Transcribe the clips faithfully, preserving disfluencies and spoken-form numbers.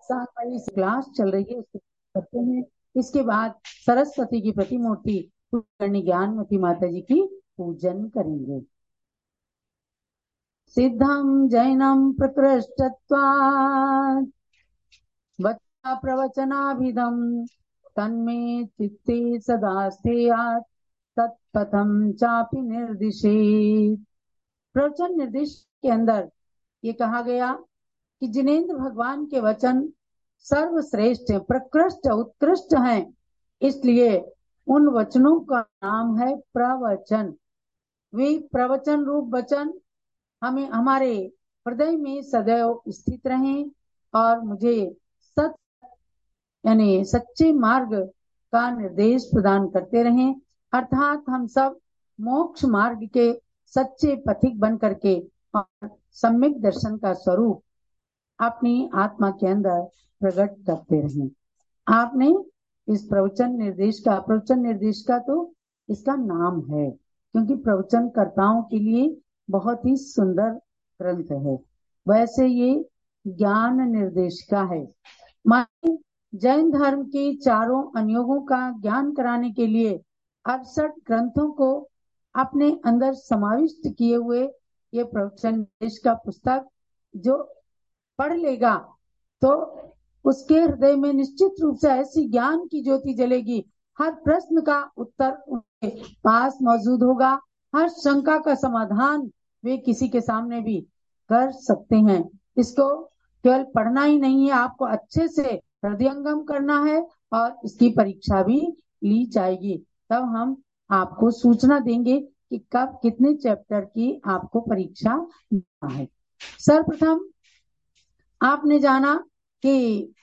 साल वाली क्लास चल रही है उसको करते हैं। इसके बाद सरस्वती की प्रतिमूर्ति करनी ज्ञानमती माता जी की पूजन करेंगे। सिद्धम जैनम प्रकृष्टत्वात् वचा प्रवचनाभिधम तन्मे चित्ते सदा स्यात् तत्पथम चापि निर्दिशेत्। प्रवचन निर्देश के अंदर ये कहा गया कि जिनेन्द्र भगवान के वचन सर्वश्रेष्ठ है, प्रकृष्ट उत्कृष्ट हैं, इसलिए उन वचनों का नाम है प्रवचन। वे प्रवचन रूप वचन हमें हमारे हृदय में सदैव स्थित रहें और मुझे सत यानी सच्चे मार्ग का निर्देश प्रदान करते रहें, अर्थात हम सब मोक्ष मार्ग के सच्चे पथिक बन करके और सम्यक दर्शन का स्वरूप अपनी आत्मा के अंदर प्रकट करते रहें। आपने इस प्रवचन निर्देश का प्रवचन निर्देश का तो इसका नाम है, क्योंकि प्रवचन कर्ताओं के लिए बहुत ही सुंदर ग्रंथ है। वैसे ये ज्ञान निर्देश का है, माने जैन धर्म के चारों अनुयोगों का ज्ञान कराने के लिए अड़सठ ग्रंथों को अपने अंदर समाविष्ट किए हुए ये प्रवचन निर्देश का पुस्तक जो पढ़ लेगा तो उसके हृदय में निश्चित रूप से ऐसी ज्ञान की ज्योति जलेगी, हर प्रश्न का उत्तर उनके पास मौजूद होगा, हर शंका का समाधान वे किसी के सामने भी कर सकते हैं। इसको केवल पढ़ना ही नहीं है, आपको अच्छे से हृदयंगम करना है और इसकी परीक्षा भी ली जाएगी। तब हम आपको सूचना देंगे कि कब कितने चैप्टर की आपको परीक्षा देना है। सर्वप्रथम आपने जाना कि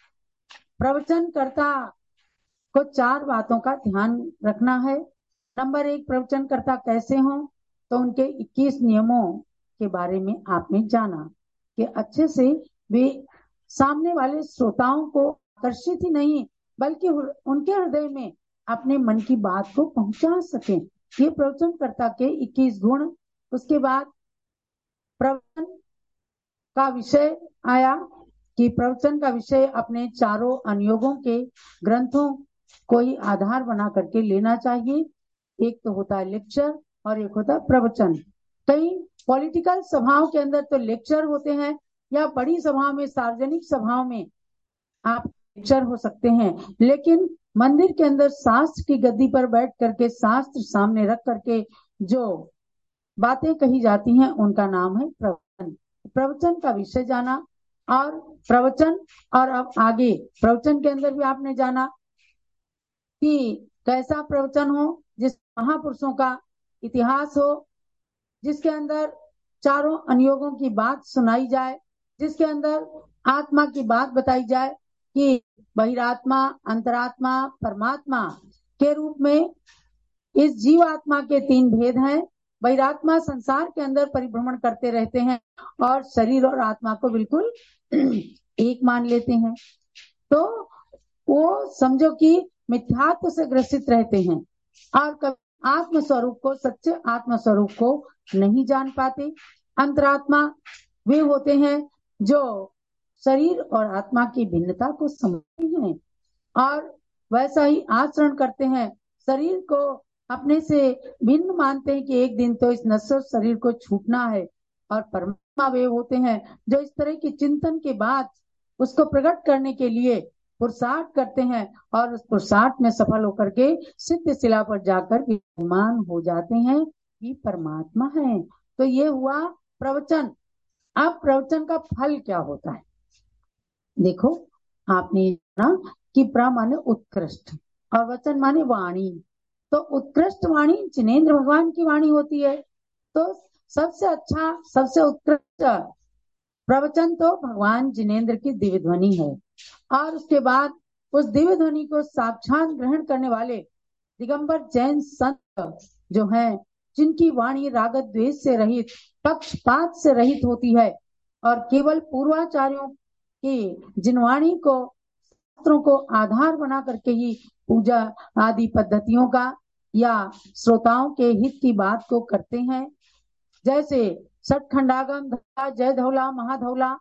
प्रवचनकर्ता को चार बातों का ध्यान रखना है। नंबर एक, प्रवचनकर्ता कैसे हों, तो उनके इक्कीस नियमों के बारे में आपने जाना कि अच्छे से वे सामने वाले श्रोताओं को आकर्षित ही नहीं बल्कि उनके हृदय में अपने मन की बात को पहुंचा सकें, ये प्रवचनकर्ता के इक्कीस गुण। उसके बाद प्रवचन का विषय आया कि प्रवचन का विषय अपने चारों अनुयोगों के ग्रंथों को ही आधार बना करके लेना चाहिए। एक तो होता है लेक्चर और एक होता है प्रवचन। कई पॉलिटिकल सभाओं के अंदर तो लेक्चर होते हैं, या बड़ी सभाओं में, सार्वजनिक सभाओं में आप लेक्चर हो सकते हैं, लेकिन मंदिर के अंदर शास्त्र की गद्दी पर बैठ करके शास्त्र सामने रख करके जो बातें कही जाती हैं उनका नाम है प्रवचन। प्रवचन का विषय जाना और प्रवचन, और अब आगे प्रवचन के अंदर भी आपने जाना कि कैसा प्रवचन हो जिस महापुरुषों का इतिहास हो, जिसके अंदर चारों अनुयोगों की बात सुनाई जाए, जिसके अंदर आत्मा की बात बताई जाए कि बहिरात्मा, अंतरात्मा, परमात्मा के रूप में इस जीवात्मा के तीन भेद हैं। बहिरात्मा संसार के अंदर परिभ्रमण करते रहते हैं और शरीर और आत्मा को बिल्कुल एक मान लेते हैं, तो वो समझो कि मिथ्यात्व से ग्रसित रहते हैं और कभी आत्म स्वरूप को, सच्चे आत्म स्वरूप को नहीं जान पाते। अंतरात्मा वे होते हैं जो शरीर और आत्मा की भिन्नता को समझते हैं और वैसा ही आचरण करते हैं, शरीर को अपने से भिन्न मानते हैं कि एक दिन तो इस नश्वर शरीर को छूटना है। और परमात्मा वे होते हैं जो इस तरह की चिंतन के बाद उसको प्रकट करने के लिए पुरुषार्थ करते हैं और उस पुरुषार्थ में सफल होकर के सिद्ध शिला पर जाकर विद्यमान हो जाते हैं कि परमात्मा है। तो ये हुआ प्रवचन। अब प्रवचन का फल क्या होता है, देखो आपने जाना कि प्र माने उत्कृष्ट और वचन माने वाणी। तो उत्कृष्ट वाणी जिनेन्द्र भगवान की वाणी होती है, तो सबसे अच्छा, सबसे उत्कृष्ट प्रवचन तो भगवान जिनेन्द्र की दिव्य ध्वनि है। और उसके बाद उस दिव्य ध्वनि को साक्षात ग्रहण करने वाले दिगंबर जैन संत जो हैं, जिनकी वाणी राग द्वेष से रहित, पक्षपात से रहित होती है और केवल पूर्वाचार्यों की जिन वाणी को, शास्त्रों को आधार बना करके ही पूजा आदि पद्धतियों का या श्रोताओं के हित की बात को करते हैं, जैसे सठ खंडागम, जय धौला, महाधौला,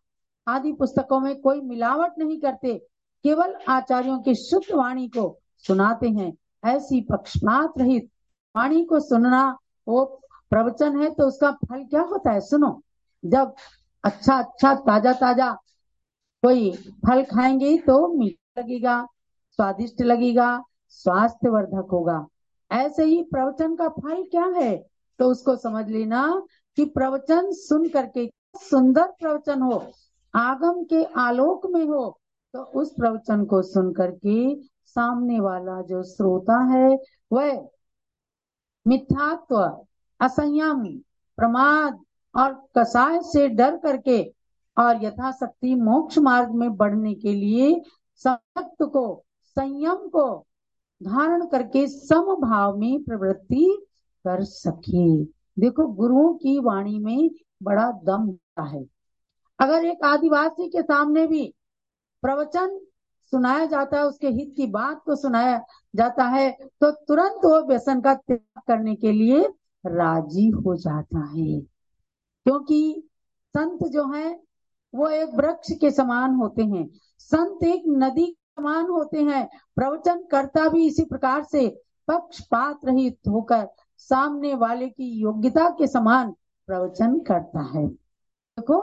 आदि पुस्तकों में कोई मिलावट नहीं करते, केवल आचार्यों की शुद्ध वाणी को सुनाते हैं। ऐसी पक्षपात रहित वाणी को सुनना वो प्रवचन है। तो उसका फल क्या होता है सुनो, जब अच्छा अच्छा ताजा ताजा कोई फल खाएंगे तो मीठा लगेगा, स्वादिष्ट लगेगा, स्वास्थ्य वर्धक होगा। ऐसे ही प्रवचन का फल क्या है, तो उसको समझ लेना कि प्रवचन सुन करके सुंदर प्रवचन हो, आगम के आलोक में हो, तो उस प्रवचन को सुन करके सामने वाला जो श्रोता है वह मिथ्यात्व, असंयम, प्रमाद और कसाय से डर करके और यथाशक्ति मोक्ष मार्ग में बढ़ने के लिए सत्य को, संयम को धारण करके समभाव में प्रवृत्ति कर सके। देखो गुरुओं की वाणी में बड़ा दम होता है। अगर एक आदिवासी के सामने भी प्रवचन सुनाया जाता है, उसके हित की बात को सुनाया जाता है, तो तुरंत वो व्यसन का त्याग करने के लिए राजी हो जाता है। क्योंकि संत जो है वो एक वृक्ष के समान होते हैं, संत एक नदी के समान होते हैं। प्रवचन करता भी इसी प्रकार से पक्षपात रहित होकर सामने वाले की योग्यता के समान प्रवचन करता है। देखो,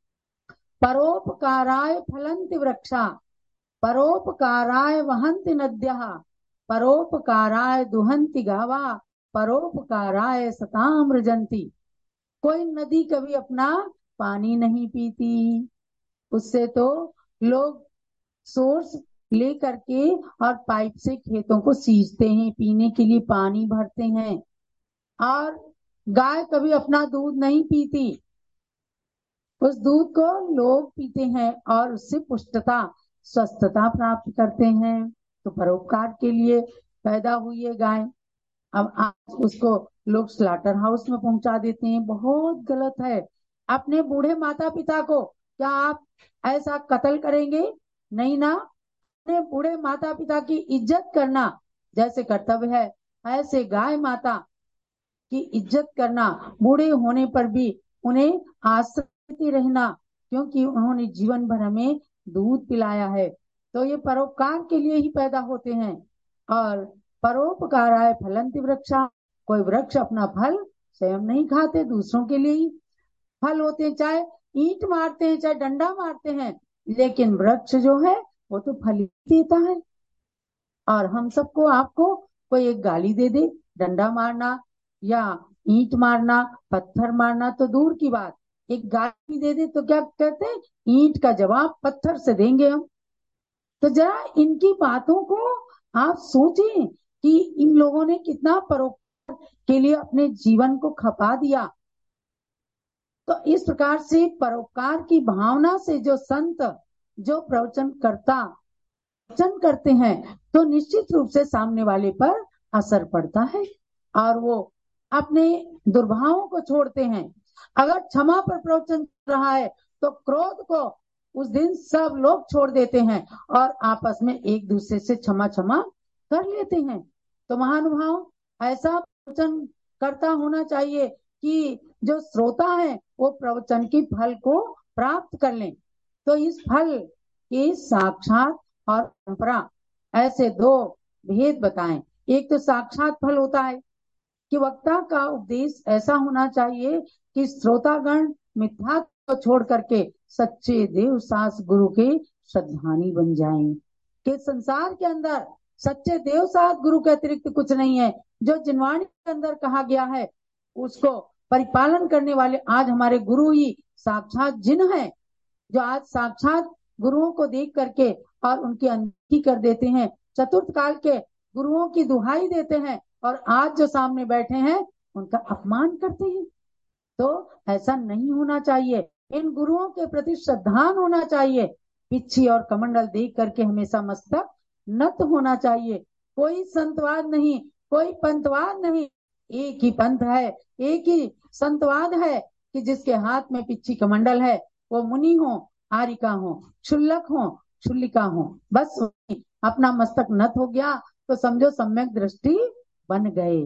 परोपकाराय फलन्ति वृक्षा, परोपकाराय वहन्ति नद्यः, परोपकाराय दुहन्ति गावा, परोपकाराय सताम रजन्ति। कोई नदी कभी अपना पानी नहीं पीती, उससे तो लोग सोर्स ले करके और पाइप से खेतों को सींचते हैं, पीने के लिए पानी भरते हैं। और गाय कभी अपना दूध नहीं पीती, उस दूध को लोग पीते हैं और उससे पुष्टता, स्वस्थता प्राप्त करते हैं। तो परोपकार के लिए पैदा हुई है गाय। अब आज उसको लोग स्लाटर हाउस में पहुंचा देते हैं, बहुत गलत है। अपने बूढ़े माता पिता को क्या आप ऐसा कत्ल करेंगे? नहीं ना। अपने बूढ़े माता पिता की इज्जत करना जैसे कर्तव्य है, ऐसे गाय माता की इज्जत करना, बूढ़े होने पर भी उन्हें आश्रित रहना, क्योंकि उन्होंने जीवन भर हमें दूध पिलाया है। तो ये परोपकार के लिए ही पैदा होते हैं। और परोपकाराय फलन्ति वृक्षा, कोई वृक्ष अपना फल स्वयं नहीं खाते, दूसरों के लिए ही फल होते हैं। चाहे ईंट मारते हैं, चाहे डंडा मारते हैं, लेकिन वृक्ष जो है वो तो फल ही देता है। और हम सबको, आपको कोई एक गाली दे दे, डंडा मारना या ईंट मारना, पत्थर मारना तो दूर की बात, एक गाली दे दे तो क्या कहते हैं, ईंट का जवाब पत्थर से देंगे हम। तो जरा इनकी बातों को आप सोचें कि इन लोगों ने कितना परोपकार के लिए अपने जीवन को खपा दिया। तो इस प्रकार से परोपकार की भावना से जो संत, जो प्रवचन करता प्रवचन करते हैं, तो निश्चित रूप से सामने वाले पर असर पड़ता है और वो अपने दुर्भावों को छोड़ते हैं। अगर क्षमा पर प्रवचन कर रहा है तो क्रोध को उस दिन सब लोग छोड़ देते हैं और आपस में एक दूसरे से क्षमा क्षमा कर लेते हैं। तो महानुभाव, ऐसा प्रवचन करता होना चाहिए कि जो श्रोता है वो प्रवचन की फल को प्राप्त कर लें। तो इस फल के साक्षात और परंपरा, ऐसे दो भेद बताएं। एक तो साक्षात फल होता है कि वक्ता का उपदेश ऐसा होना चाहिए कि श्रोतागण मिथ्या को छोड़ करके सच्चे देव सास गुरु के श्रद्धानी बन जाएं। कि संसार के अंदर सच्चे देव सास गुरु के अतिरिक्त कुछ नहीं है। जो जिनवाणी के अंदर कहा गया है उसको परिपालन करने वाले आज हमारे गुरु ही साक्षात जिन हैं, जो आज साक्षात गुरुओं को देख करके और उनकी अनदेखी कर देते हैं, चतुर्थ काल के गुरुओं की दुहाई देते हैं और आज जो सामने बैठे हैं उनका अपमान करते हैं। तो ऐसा नहीं होना चाहिए। इन गुरुओं के प्रति श्रद्धान होना चाहिए। पिच्छी और कमंडल देख करके हमेशा मस्तक नत होना चाहिए। कोई संतवाद नहीं, कोई पंथवाद नहीं, एक ही पंथ है, एक ही संतवाद है कि जिसके हाथ में पिच्छी कमंडल है, वो मुनि हो, आरिका हो, क्षुल्लक हो, क्षुल्लिका हो, बस अपना मस्तक नत हो गया तो समझो सम्यक दृष्टि बन गए।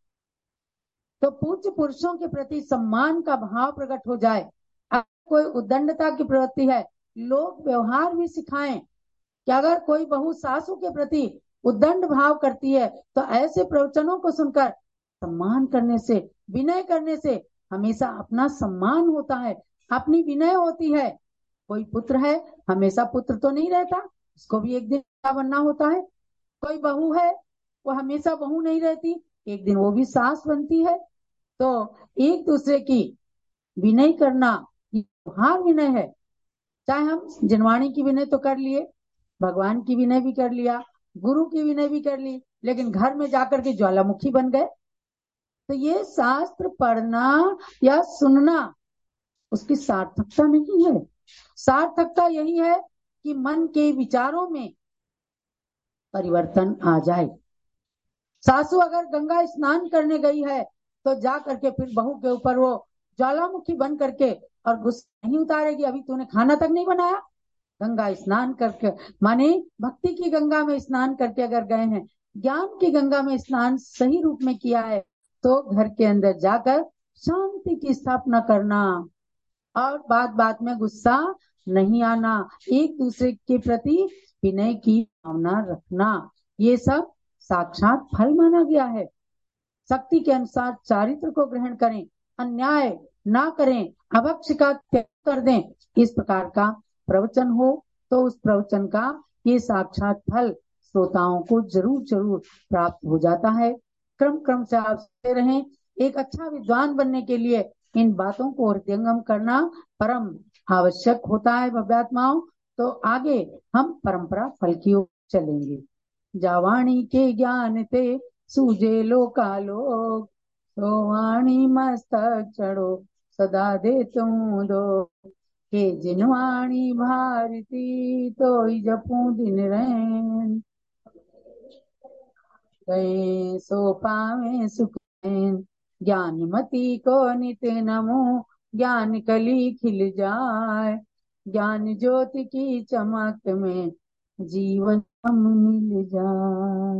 तो पूज्य पुरुषों के प्रति सम्मान का भाव प्रकट हो जाए। अगर कोई उद्दंडता की प्रवृत्ति है लोग व्यवहार भी सिखाएं कि अगर कोई बहू सासू के प्रति उद्दंड भाव करती है तो ऐसे प्रवचनों को सुनकर सम्मान करने से, विनय करने से हमेशा अपना सम्मान होता है, अपनी विनय होती है। कोई पुत्र है, हमेशा पुत्र तो नहीं रहता, उसको भी एक दिन क्या बनना होता है। कोई बहू है, वो हमेशा बहू नहीं रहती, एक दिन वो भी सास बनती है। तो एक दूसरे की विनय करना हाँ विनय है। चाहे हम जिनवाणी की विनय तो कर लिए, भगवान की विनय भी कर लिया, गुरु की विनय भी कर ली, लेकिन घर में जाकर के ज्वालामुखी बन गए। तो ये शास्त्र पढ़ना या सुनना उसकी सार्थकता नहीं है। सार्थकता यही है कि मन के विचारों में परिवर्तन आ जाए। सासू अगर गंगा स्नान करने गई है तो जा करके फिर बहू के ऊपर वो ज्वालामुखी बन करके और गुस्सा नहीं उतारेगी, अभी तूने खाना तक नहीं बनाया। गंगा स्नान करके माने भक्ति की गंगा में स्नान करके अगर गए हैं, ज्ञान की गंगा में स्नान सही रूप में किया है, तो घर के अंदर जाकर शांति की स्थापना करना और बात बात में गुस्सा नहीं आना, एक दूसरे के प्रति विनय की भावना रखना, ये सब साक्षात फल माना गया है। शक्ति के अनुसार चारित्र को ग्रहण करें, अन्याय ना करें, अभक्ष का त्याग कर दें, इस प्रकार का प्रवचन हो तो उस प्रवचन का ये साक्षात फल श्रोताओं को जरूर जरूर प्राप्त हो जाता है। क्रम क्रम से आप सुनते रहें। एक अच्छा विद्वान बनने के लिए इन बातों को हृदयंगम करना परम आवश्यक होता है भव्यात्माओं। तो आगे हम परंपरा फल की ओर चलेंगे। जावाणी के ज्ञान ते सूझे लोकालोक, तो वाणी मस्तक चढ़ो सदा दे तुम दो, के जिनवाणी भारती तो जपू दिन रैन, गए सो पावे सुख चैन, ज्ञानमती को नित नमो, ज्ञान कली खिल जाए, ज्ञान ज्योति की चमक में जीवन हम मिल जाए।